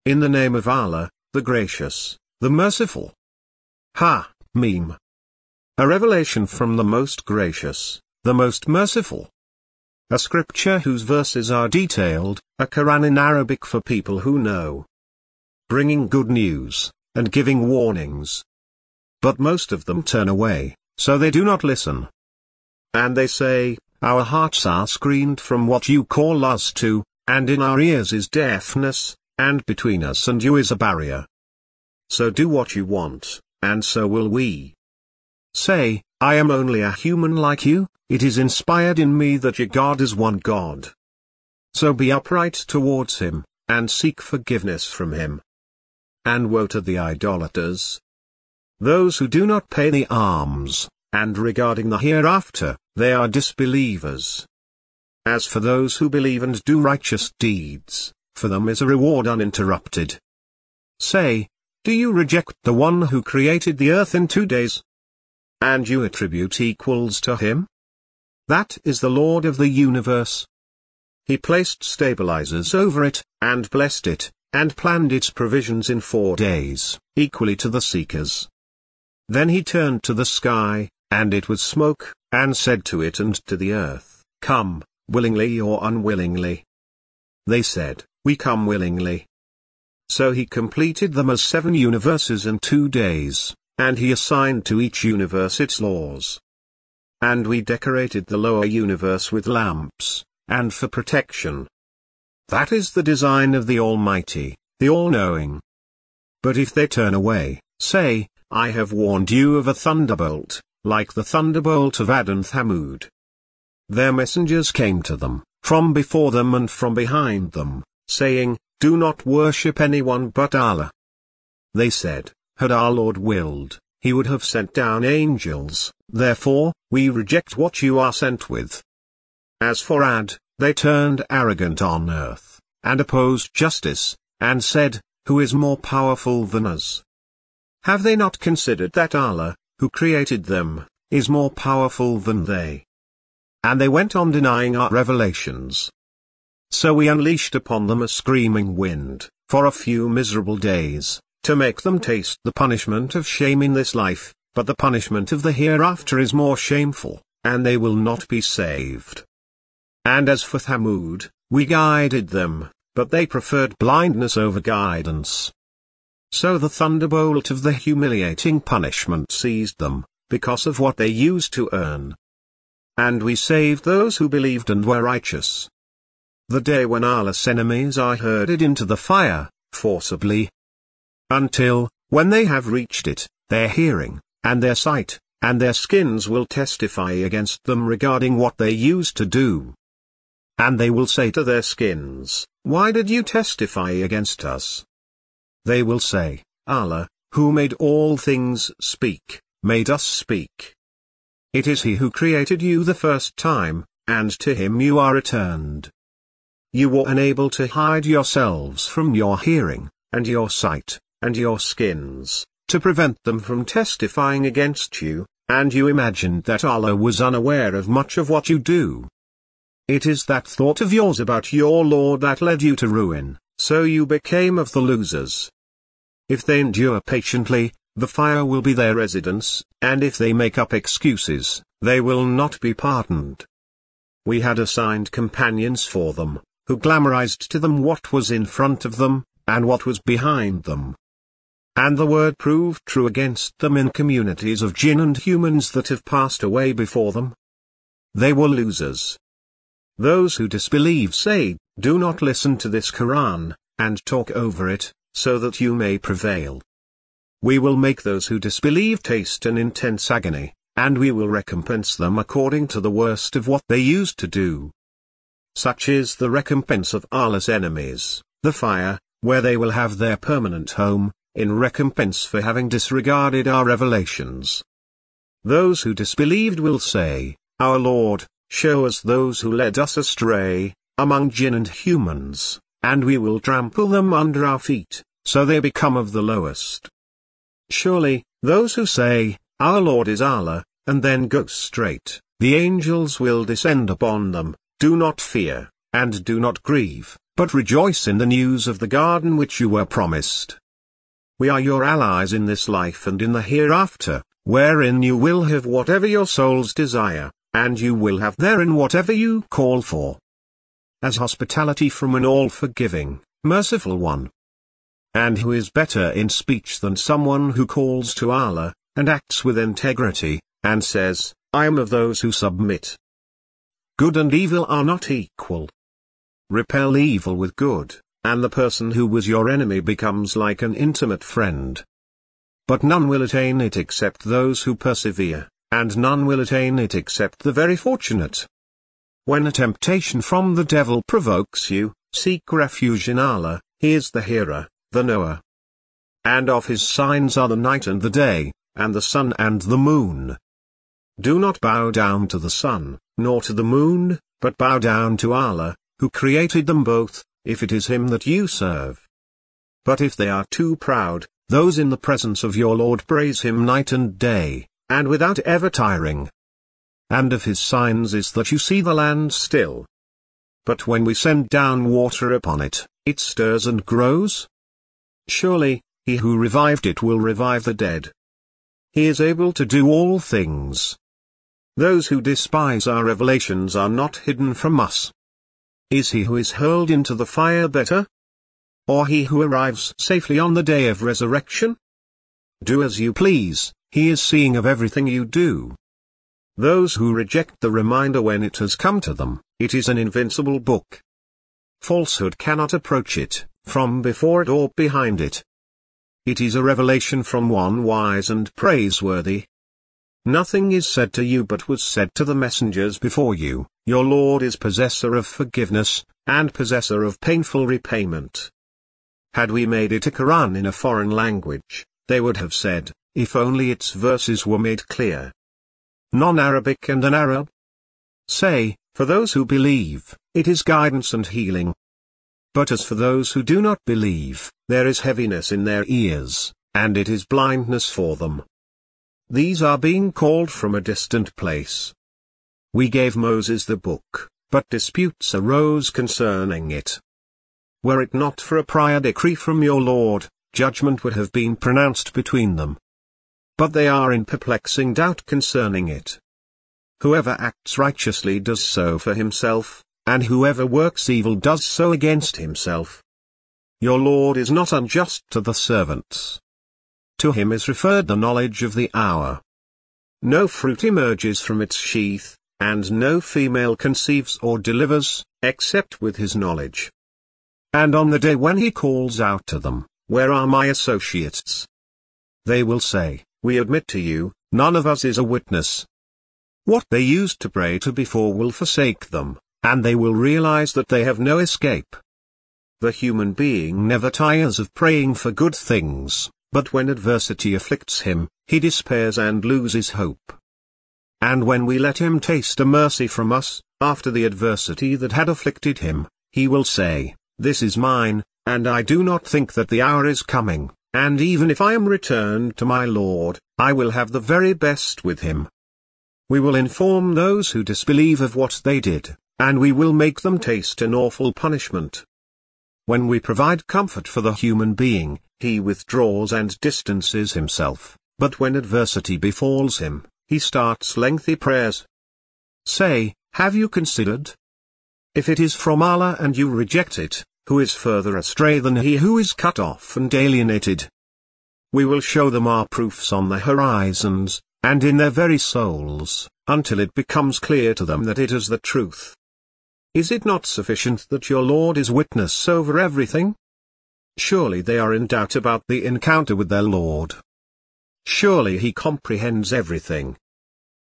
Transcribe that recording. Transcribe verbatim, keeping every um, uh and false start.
in the name of Allah, the Gracious, the Merciful. Ha, Meme. A revelation from the Most Gracious, the Most Merciful. A scripture whose verses are detailed, a Quran in Arabic for people who know. Bringing good news, and giving warnings. But most of them turn away, so they do not listen. And they say, our hearts are screened from what you call us to, and in our ears is deafness, and between us and you is a barrier. So do what you want, and so will we. Say, I am only a human like you, it is inspired in me that your God is one God. So be upright towards him, and seek forgiveness from him. And woe to the idolaters, those who do not pay the alms, and regarding the hereafter, they are disbelievers. As for those who believe and do righteous deeds, for them is a reward uninterrupted. Say, do you reject the one who created the earth in two days? And you attribute equals to him? That is the Lord of the universe. He placed stabilizers over it, and blessed it, and planned its provisions in four days, equally to the seekers. Then he turned to the sky, and it was smoke, and said to it and to the earth, come, willingly or unwillingly. They said, we come willingly. So he completed them as seven universes in two days, and he assigned to each universe its laws. And we decorated the lower universe with lamps, and for protection. That is the design of the Almighty, the All-Knowing. But if they turn away, say, I have warned you of a thunderbolt, like the thunderbolt of Ad and Thamud. Their messengers came to them, from before them and from behind them, saying, do not worship anyone but Allah. They said, had our Lord willed, he would have sent down angels, therefore, we reject what you are sent with. As for Ad, they turned arrogant on earth, and opposed justice, and said, who is more powerful than us? Have they not considered that Allah, who created them, is more powerful than they? And they went on denying our revelations. So we unleashed upon them a screaming wind, for a few miserable days, to make them taste the punishment of shame in this life, but the punishment of the hereafter is more shameful, and they will not be saved. And as for Thamud, we guided them, but they preferred blindness over guidance. So the thunderbolt of the humiliating punishment seized them, because of what they used to earn. And we saved those who believed and were righteous. The day when Allah's enemies are herded into the fire, forcibly. Until, when they have reached it, their hearing, and their sight, and their skins will testify against them regarding what they used to do. And they will say to their skins, why did you testify against us? They will say, Allah, who made all things speak, made us speak. It is he who created you the first time, and to him you are returned. You were unable to hide yourselves from your hearing, and your sight, and your skins, to prevent them from testifying against you, and you imagined that Allah was unaware of much of what you do. It is that thought of yours about your Lord that led you to ruin, so you became of the losers. If they endure patiently, the fire will be their residence, and if they make up excuses, they will not be pardoned. We had assigned companions for them, who glamorized to them what was in front of them, and what was behind them. And the word proved true against them in communities of jinn and humans that have passed away before them. They were losers. Those who disbelieve say, do not listen to this Quran, and talk over it, so that you may prevail. We will make those who disbelieve taste an intense agony, and we will recompense them according to the worst of what they used to do. Such is the recompense of Allah's enemies, the fire, where they will have their permanent home, in recompense for having disregarded our revelations. Those who disbelieved will say, our Lord, show us those who led us astray, among jinn and humans, and we will trample them under our feet, so they become of the lowest. Surely, those who say, our Lord is Allah, and then go straight, the angels will descend upon them, do not fear, and do not grieve, but rejoice in the news of the garden which you were promised. We are your allies in this life and in the hereafter, wherein you will have whatever your souls desire, and you will have therein whatever you call for. As hospitality from an all-forgiving, merciful one. And who is better in speech than someone who calls to Allah, and acts with integrity, and says, I am of those who submit. Good and evil are not equal. Repel evil with good, and the person who was your enemy becomes like an intimate friend. But none will attain it except those who persevere, and none will attain it except the very fortunate. When a temptation from the devil provokes you, seek refuge in Allah. He is the hearer, the knower. And of his signs are the night and the day, and the sun and the moon. Do not bow down to the sun, nor to the moon, but bow down to Allah, who created them both, if it is him that you serve. But if they are too proud, those in the presence of your Lord praise him night and day, and without ever tiring. And of his signs is that you see the land still. But when we send down water upon it, it stirs and grows. Surely, he who revived it will revive the dead. He is able to do all things. Those who despise our revelations are not hidden from us. Is he who is hurled into the fire better? Or he who arrives safely on the day of resurrection? Do as you please, he is seeing of everything you do. Those who reject the reminder when it has come to them, it is an invincible book. Falsehood cannot approach it, from before it or behind it. It is a revelation from one wise and praiseworthy. Nothing is said to you but was said to the messengers before you. Your Lord is possessor of forgiveness, and possessor of painful repayment. Had we made it a Quran in a foreign language, they would have said, if only its verses were made clear. Non-Arabic and an Arab? Say, for those who believe, it is guidance and healing. But as for those who do not believe, there is heaviness in their ears, and it is blindness for them. These are being called from a distant place. We gave Moses the book, but disputes arose concerning it. Were it not for a prior decree from your Lord, judgment would have been pronounced between them. But they are in perplexing doubt concerning it. Whoever acts righteously does so for himself, and whoever works evil does so against himself. Your Lord is not unjust to the servants. To him is referred the knowledge of the hour. No fruit emerges from its sheath, and no female conceives or delivers, except with his knowledge. And on the day when he calls out to them, where are my associates? They will say, we admit to you, none of us is a witness. What they used to pray to before will forsake them, and they will realize that they have no escape. The human being never tires of praying for good things, but when adversity afflicts him, he despairs and loses hope. And when we let him taste a mercy from us, after the adversity that had afflicted him, he will say, this is mine, and I do not think that the hour is coming, and even if I am returned to my Lord, I will have the very best with him. We will inform those who disbelieve of what they did, and we will make them taste an awful punishment. When we provide comfort for the human being, he withdraws and distances himself, but when adversity befalls him, he starts lengthy prayers. Say, have you considered? If it is from Allah and you reject it, who is further astray than he who is cut off and alienated? We will show them our proofs on the horizons, and in their very souls, until it becomes clear to them that it is the truth. Is it not sufficient that your Lord is witness over everything? Surely they are in doubt about the encounter with their Lord. Surely he comprehends everything,